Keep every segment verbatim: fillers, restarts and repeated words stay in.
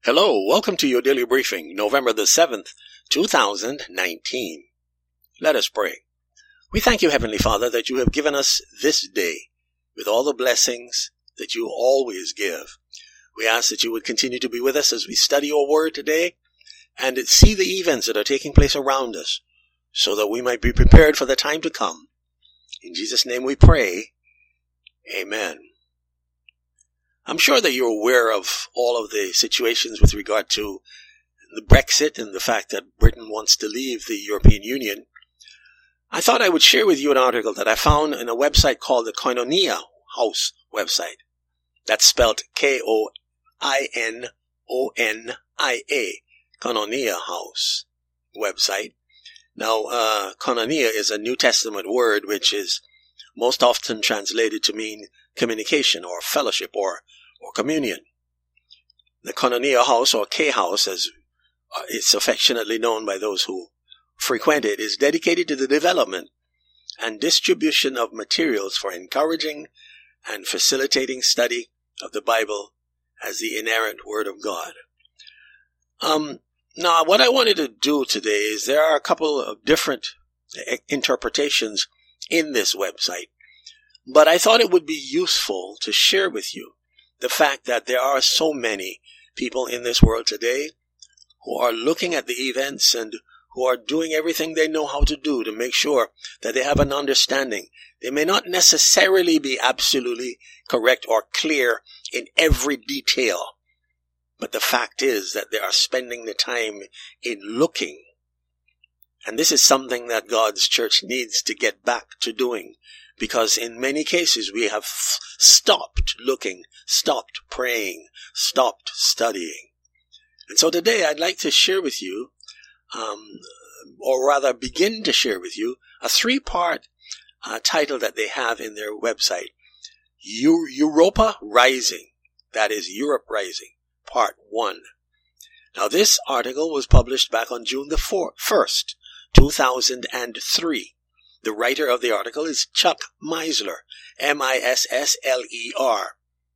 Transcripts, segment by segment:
Hello, welcome to your daily briefing, November the seventh, two thousand nineteen. Let us pray. We thank you, Heavenly Father, that you have given us this day with all the blessings that you always give. We ask that you would continue to be with us as we study your word today and see the events that are taking place around us so that we might be prepared for the time to come. In Jesus' name we pray. Amen. I'm sure that you're aware of all of the situations with regard to the Brexit and the fact that Britain wants to leave the European Union. I thought I would share with you an article that I found in a website called the Koinonia House website. That's spelled K O I N O N I A, Koinonia House website. Now, uh, Koinonia is a New Testament word which is most often translated to mean communication or fellowship or or communion. The Koinonia House, or K-House as it's affectionately known by those who frequent it, is dedicated to the development and distribution of materials for encouraging and facilitating study of the Bible as the inerrant Word of God. Um, now, what I wanted to do today is there are a couple of different interpretations in this website, but I thought it would be useful to share with you the fact that there are so many people in this world today who are looking at the events and who are doing everything they know how to do to make sure that they have an understanding. They may not necessarily be absolutely correct or clear in every detail, but the fact is that they are spending the time in looking. And this is something that God's church needs to get back to doing, because in many cases we have stopped looking, stopped praying, stopped studying. And so today I'd like to share with you, um, or rather begin to share with you, a three-part uh, title that they have in their website. Eu- Europa Rising. That is Europe Rising, Part one. Now this article was published back on June the first, two thousand three. The writer of the article is Chuck Missler, M I S S L E R.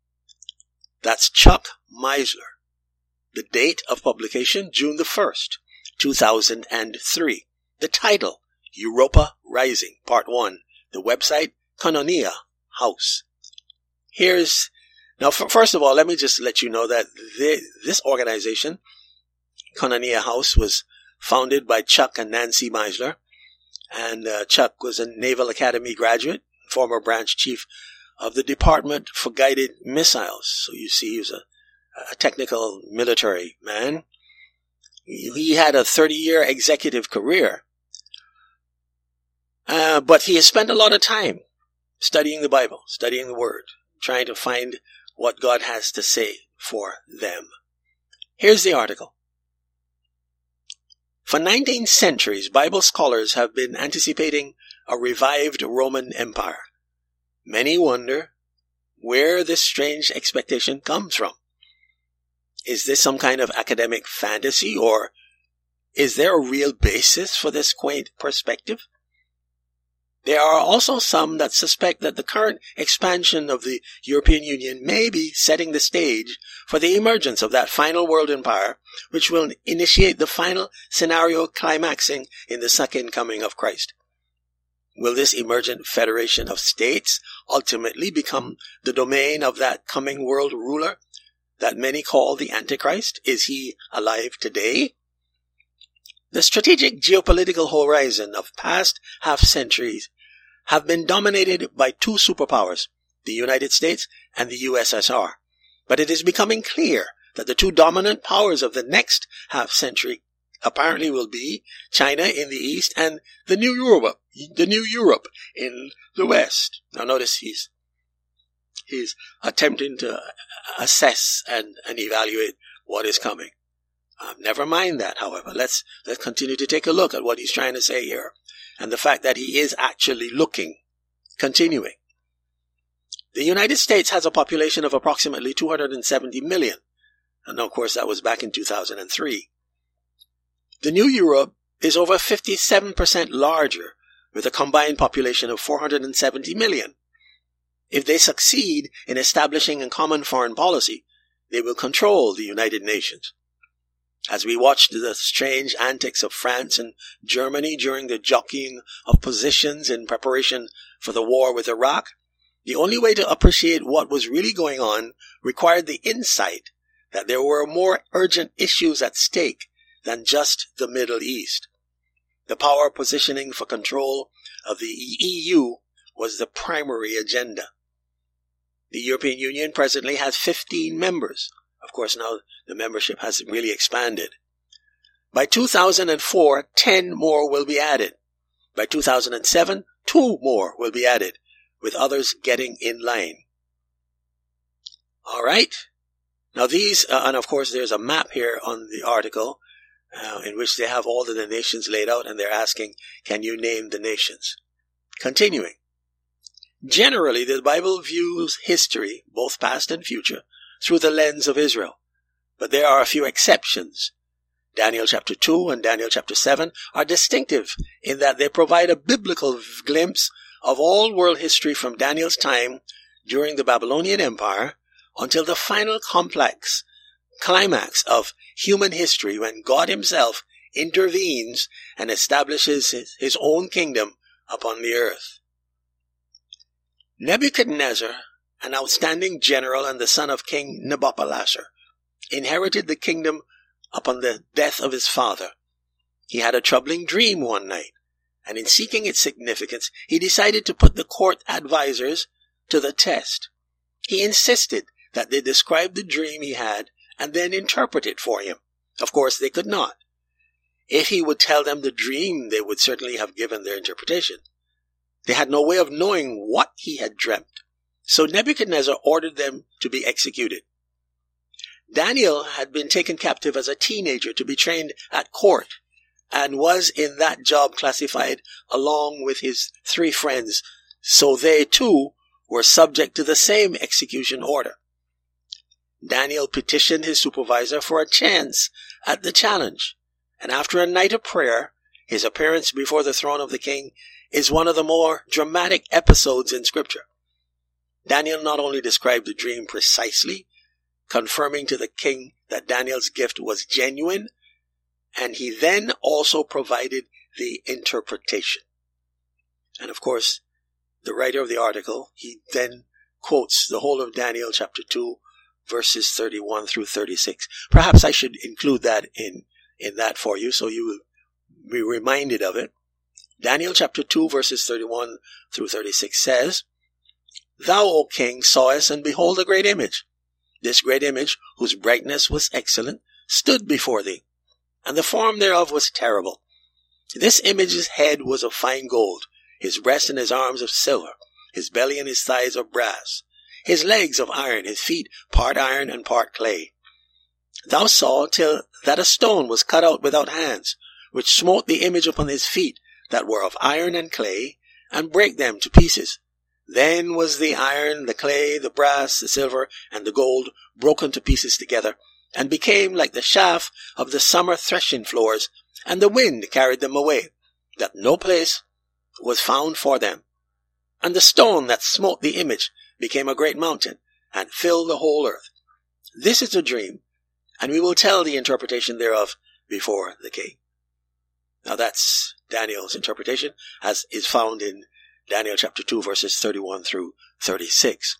That's Chuck Missler. The date of publication, June the first, two thousand three. The title, Europa Rising, Part one. The website, Koinonia House. Here's, now f- first of all, let me just let you know that the, this organization, Koinonia House, was founded by Chuck and Nancy Missler. And uh, Chuck was a Naval Academy graduate, former branch chief of the Department for Guided Missiles. So you see, he was a, a technical military man. He had a thirty-year executive career. Uh, but he has spent a lot of time studying the Bible, studying the Word, trying to find what God has to say for them. Here's the article. For nineteen centuries, Bible scholars have been anticipating a revived Roman Empire. Many wonder where this strange expectation comes from. Is this some kind of academic fantasy, or is there a real basis for this quaint perspective? There are also some that suspect that the current expansion of the European Union may be setting the stage for the emergence of that final world empire, which will initiate the final scenario climaxing in the second coming of Christ. Will this emergent federation of states ultimately become the domain of that coming world ruler that many call the Antichrist? Is he alive today? The strategic geopolitical horizon of past half centuries have been dominated by two superpowers, the United States and the U S S R. But it is becoming clear that the two dominant powers of the next half century apparently will be China in the east and the new Europe, the new Europe in the west. Now notice he's he's attempting to assess and, and evaluate what is coming. Uh, never mind that, however. Let's let's continue to take a look at what he's trying to say here, and the fact that he is actually looking. Continuing. The United States has a population of approximately two hundred seventy million. And of course, that was back in two thousand three. The new Europe is over fifty-seven percent larger, with a combined population of four hundred seventy million. If they succeed in establishing a common foreign policy, they will control the United Nations. As we watched the strange antics of France and Germany during the jockeying of positions in preparation for the war with Iraq, the only way to appreciate what was really going on required the insight that there were more urgent issues at stake than just the Middle East. The power positioning for control of the E U was the primary agenda. The European Union presently has fifteen members. Of course, now the membership has really expanded. By two thousand four, ten more will be added. By two thousand seven, two more will be added, with others getting in line. All right. Now these, uh, and of course there's a map here on the article uh, in which they have all of the nations laid out, and they're asking, can you name the nations? Continuing. Generally, the Bible views history, both past and future, through the lens of Israel. But there are a few exceptions. Daniel chapter two and Daniel chapter seven are distinctive in that they provide a biblical glimpse of all world history from Daniel's time during the Babylonian Empire until the final complex climax of human history when God himself intervenes and establishes his, his own kingdom upon the earth. Nebuchadnezzar, an outstanding general and the son of King Nabopolassar, inherited the kingdom upon the death of his father. He had a troubling dream one night, and in seeking its significance, he decided to put the court advisors to the test. He insisted that they describe the dream he had and then interpret it for him. Of course, they could not. If he would tell them the dream, they would certainly have given their interpretation. They had no way of knowing what he had dreamt. So Nebuchadnezzar ordered them to be executed. Daniel had been taken captive as a teenager to be trained at court and was in that job classified along with his three friends, so they too were subject to the same execution order. Daniel petitioned his supervisor for a chance at the challenge, and after a night of prayer, his appearance before the throne of the king is one of the more dramatic episodes in Scripture. Daniel not only described the dream precisely, confirming to the king that Daniel's gift was genuine, and he then also provided the interpretation. And of course, the writer of the article, he then quotes the whole of Daniel chapter two, verses thirty-one through thirty-six. Perhaps I should include that in, in that for you, so you will be reminded of it. Daniel chapter two, verses thirty-one through thirty-six says, Thou, O king, sawest, and behold a great image. This great image, whose brightness was excellent, stood before thee, and the form thereof was terrible. This image's head was of fine gold, his breast and his arms of silver, his belly and his thighs of brass, his legs of iron, his feet part iron and part clay. Thou saw till that a stone was cut out without hands, which smote the image upon his feet that were of iron and clay, and brake them to pieces. Then was the iron, the clay, the brass, the silver, and the gold broken to pieces together, and became like the chaff of the summer threshing floors, and the wind carried them away, that no place was found for them. And the stone that smote the image became a great mountain, and filled the whole earth. This is a dream, and we will tell the interpretation thereof before the king. Now that's Daniel's interpretation, as is found in Daniel chapter two, verses thirty-one through thirty-six.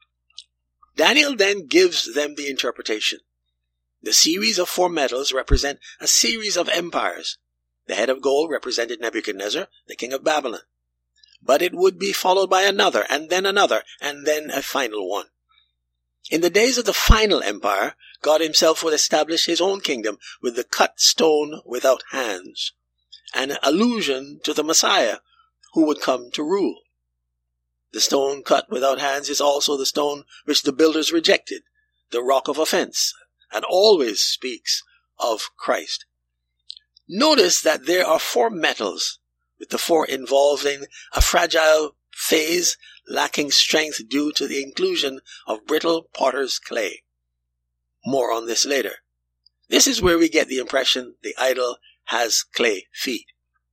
Daniel then gives them the interpretation. The series of four metals represent a series of empires. The head of gold represented Nebuchadnezzar, the king of Babylon. But it would be followed by another, and then another, and then a final one. In the days of the final empire, God himself would establish his own kingdom with the cut stone without hands, an allusion to the Messiah who would come to rule. The stone cut without hands is also the stone which the builders rejected, the rock of offense, and always speaks of Christ. Notice that there are four metals, with the four involved in a fragile phase lacking strength due to the inclusion of brittle potter's clay. More on this later. This is where we get the impression the idol has clay feet.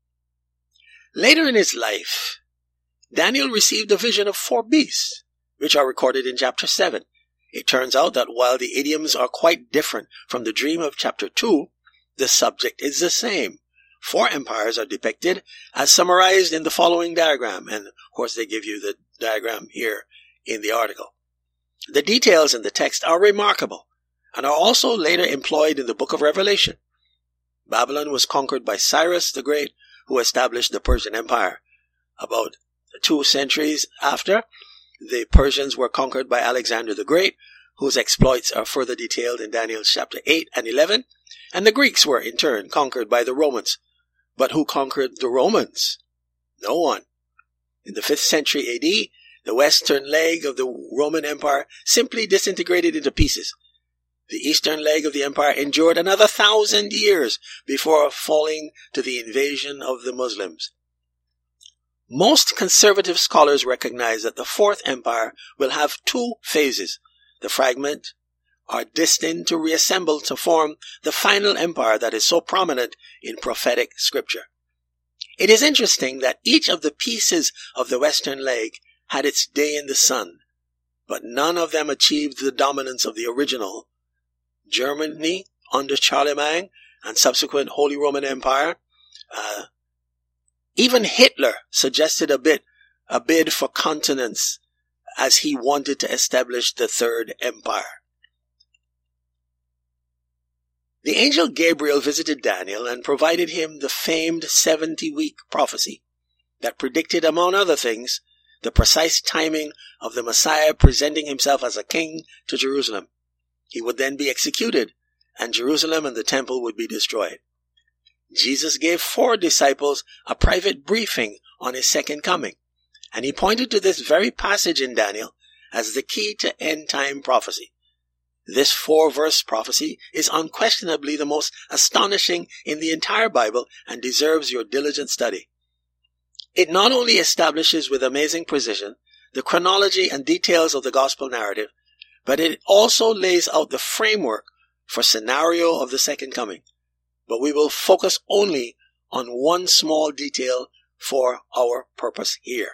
Later in his life, Daniel received a vision of four beasts, which are recorded in chapter seven. It turns out that while the idioms are quite different from the dream of chapter two, the subject is the same. Four empires are depicted as summarized in the following diagram, and of course they give you the diagram here in the article. The details in the text are remarkable and are also later employed in the book of Revelation. Babylon was conquered by Cyrus the Great, who established the Persian Empire. About two centuries after, the Persians were conquered by Alexander the Great, whose exploits are further detailed in Daniel chapter eight and eleven, and the Greeks were in turn conquered by the Romans. But who conquered the Romans? No one. In the fifth century A D, the western leg of the Roman Empire simply disintegrated into pieces. The eastern leg of the empire endured another thousand years before falling to the invasion of the Muslims. Most conservative scholars recognize that the Fourth Empire will have two phases. The fragment are destined to reassemble to form the final empire that is so prominent in prophetic scripture. It is interesting that each of the pieces of the western leg had its day in the sun, but none of them achieved the dominance of the original. Germany under Charlemagne and subsequent Holy Roman Empire, uh, even Hitler suggested a bit, a bid for continence as he wanted to establish the Third Empire. The angel Gabriel visited Daniel and provided him the famed seventy-week prophecy that predicted, among other things, the precise timing of the Messiah presenting himself as a king to Jerusalem. He would then be executed, and Jerusalem and the temple would be destroyed. Jesus gave four disciples a private briefing on his second coming, and he pointed to this very passage in Daniel as the key to end-time prophecy. This four-verse prophecy is unquestionably the most astonishing in the entire Bible and deserves your diligent study. It not only establishes with amazing precision the chronology and details of the gospel narrative, but it also lays out the framework for scenario of the second coming. But we will focus only on one small detail for our purpose here.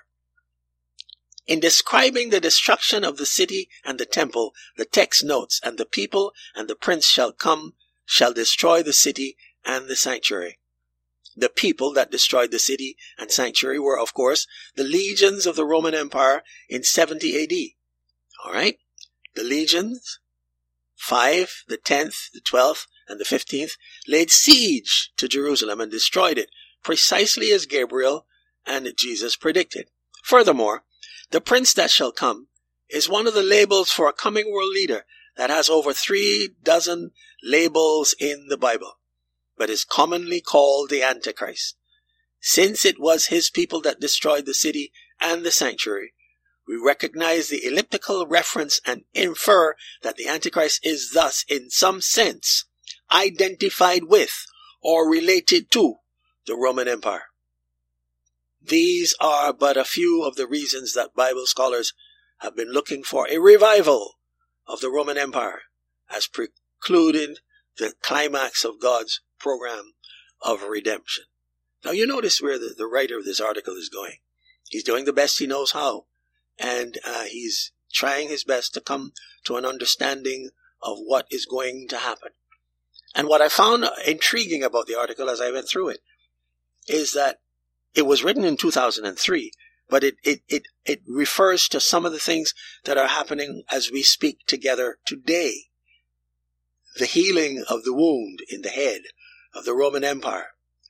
In describing the destruction of the city and the temple, the text notes, "And the people and the prince shall come, shall destroy the city and the sanctuary." The people that destroyed the city and sanctuary were, of course, the legions of the Roman Empire in seventy A D. All right? The legions, five, the tenth, the twelfth, and the fifteenth, laid siege to Jerusalem and destroyed it, precisely as Gabriel and Jesus predicted. Furthermore, the prince that shall come is one of the labels for a coming world leader that has over three dozen labels in the Bible, but is commonly called the Antichrist. Since it was his people that destroyed the city and the sanctuary, we recognize the elliptical reference and infer that the Antichrist is thus, in some sense, identified with or related to the Roman Empire. These are but a few of the reasons that Bible scholars have been looking for a revival of the Roman Empire as precluding the climax of God's program of redemption. Now you notice where the, the writer of this article is going. He's doing the best he knows how, and uh, he's trying his best to come to an understanding of what is going to happen. And what I found intriguing about the article as I went through it is that it was written in two thousand three, but it, it, it, it refers to some of the things that are happening as we speak together today. The healing of the wound in the head of the Roman Empire,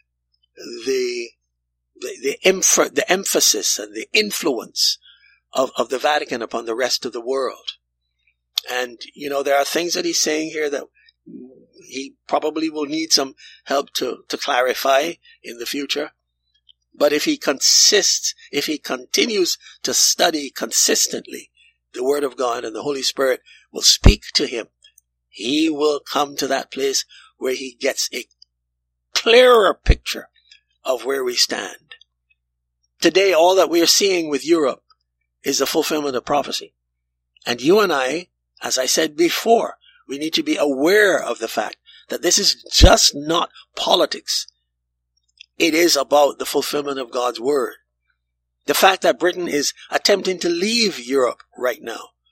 the the the, emph- the emphasis and the influence of, of the Vatican upon the rest of the world. And, you know, there are things that he's saying here that he probably will need some help to, to clarify in the future. But if he consists, if he continues to study consistently the Word of God, and the Holy Spirit will speak to him, he will come to that place where he gets a clearer picture of where we stand. Today, all that we are seeing with Europe is the fulfillment of prophecy. And you and I, as I said before, we need to be aware of the fact that this is just not politics. It is about the fulfillment of God's Word. The fact that Britain is attempting to leave Europe right now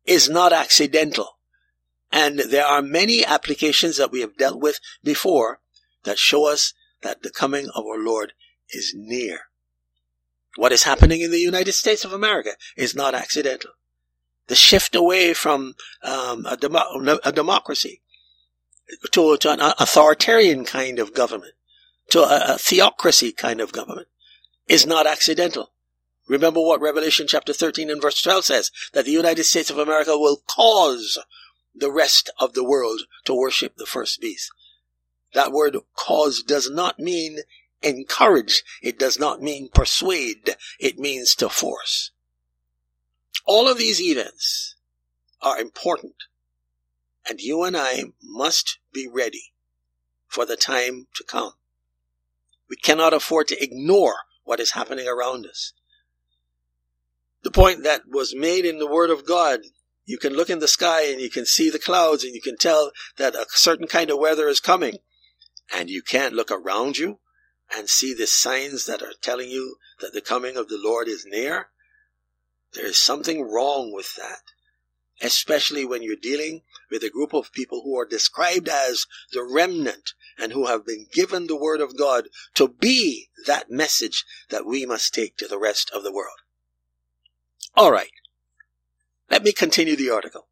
is not accidental. And there are many applications that we have dealt with before that show us that the coming of our Lord is near. What is happening in the United States of America is not accidental. The shift away from um, a, demo- a democracy to, to an authoritarian kind of government, to a, a theocracy kind of government, is not accidental. Remember what Revelation chapter thirteen and verse twelve says, that the United States of America will cause the rest of the world to worship the first beast. That word cause does not mean encourage. It does not mean persuade. It means to force. All of these events are important, and you and I must be ready for the time to come. We cannot afford to ignore what is happening around us. The point that was made in the Word of God, you can look in the sky and you can see the clouds and you can tell that a certain kind of weather is coming, and you can't look around you and see the signs that are telling you that the coming of the Lord is near. There is something wrong with that, especially when you're dealing with a group of people who are described as the remnant and who have been given the Word of God to be that message that we must take to the rest of the world. All right, let me continue the article.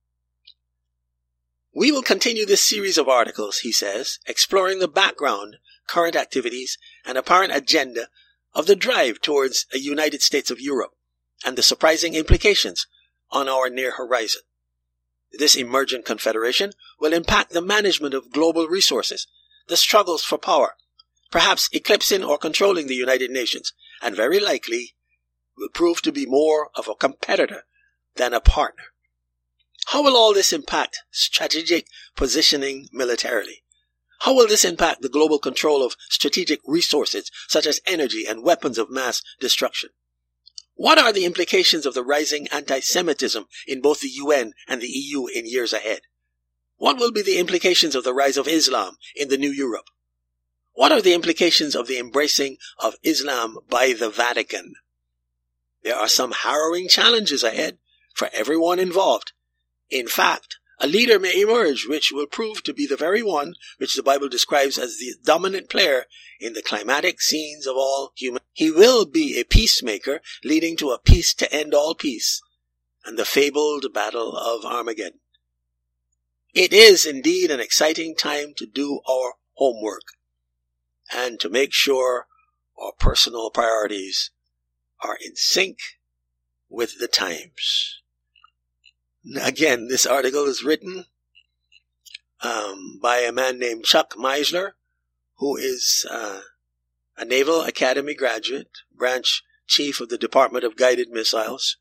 We will continue this series of articles, he says, exploring the background, current activities, and apparent agenda of the drive towards a United States of Europe, and the surprising implications on our near horizon. This emergent confederation will impact the management of global resources, the struggles for power, perhaps eclipsing or controlling the United Nations, and very likely will prove to be more of a competitor than a partner. How will all this impact strategic positioning militarily? How will this impact the global control of strategic resources such as energy and weapons of mass destruction? What are the implications of the rising anti-Semitism in both the U N and the E U in years ahead? What will be the implications of the rise of Islam in the New Europe? What are the implications of the embracing of Islam by the Vatican? There are some harrowing challenges ahead for everyone involved. In fact, a leader may emerge which will prove to be the very one which the Bible describes as the dominant player in the climatic scenes of all human. He will be a peacemaker leading to a peace to end all peace and the fabled battle of Armageddon. It is indeed an exciting time to do our homework and to make sure our personal priorities are in sync with the times. Again, this article is written um, by a man named Chuck Meisler, who is uh, a Naval Academy graduate, branch chief of the Department of Guided Missiles,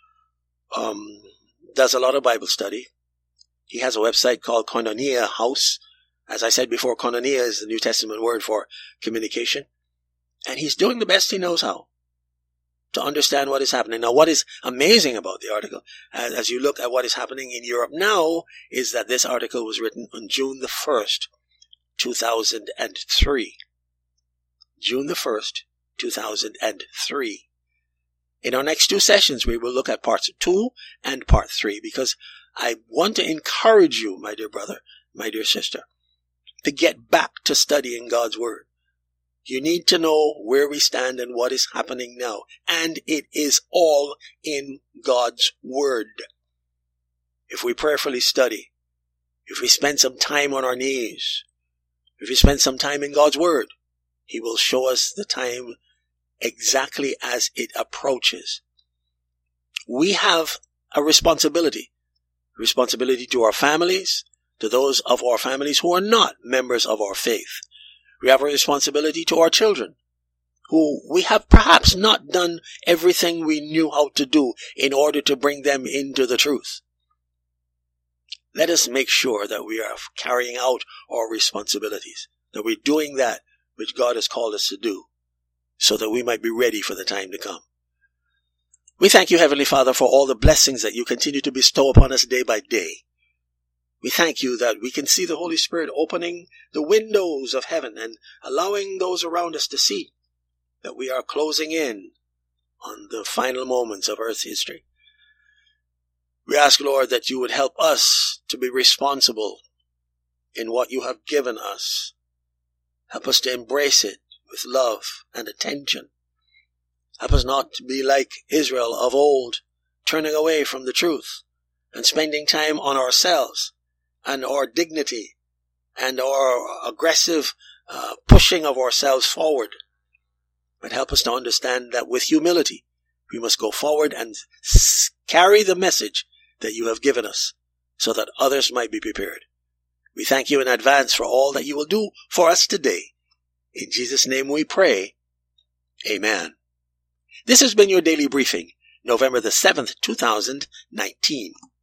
um, does a lot of Bible study. He has a website called Koinonia House. As I said before, Koinonia is the New Testament word for communication. And he's doing the best he knows how to understand what is happening. Now, what is amazing about the article, as, as you look at what is happening in Europe now, is that this article was written on June the first, two thousand three. June the first, two thousand three. In our next two sessions, we will look at parts two and part three, because I want to encourage you, my dear brother, my dear sister, to get back to studying God's Word. You need to know where we stand and what is happening now. And it is all in God's Word. If we prayerfully study, if we spend some time on our knees, if we spend some time in God's Word, He will show us the time exactly as it approaches. We have a responsibility. Responsibility to our families, to those of our families who are not members of our faith. We have a responsibility to our children, who we have perhaps not done everything we knew how to do in order to bring them into the truth. Let us make sure that we are carrying out our responsibilities, that we're doing that which God has called us to do, so that we might be ready for the time to come. We thank you, Heavenly Father, for all the blessings that you continue to bestow upon us day by day. We thank you that we can see the Holy Spirit opening the windows of heaven and allowing those around us to see that we are closing in on the final moments of Earth's history. We ask, Lord, that you would help us to be responsible in what you have given us. Help us to embrace it with love and attention. Help us not to be like Israel of old, turning away from the truth and spending time on ourselves and our dignity and our aggressive uh, pushing of ourselves forward. But help us to understand that with humility, we must go forward and s- carry the message that you have given us so that others might be prepared. We thank you in advance for all that you will do for us today. In Jesus' name we pray. Amen. This has been your daily briefing, November the seventh, two thousand nineteen.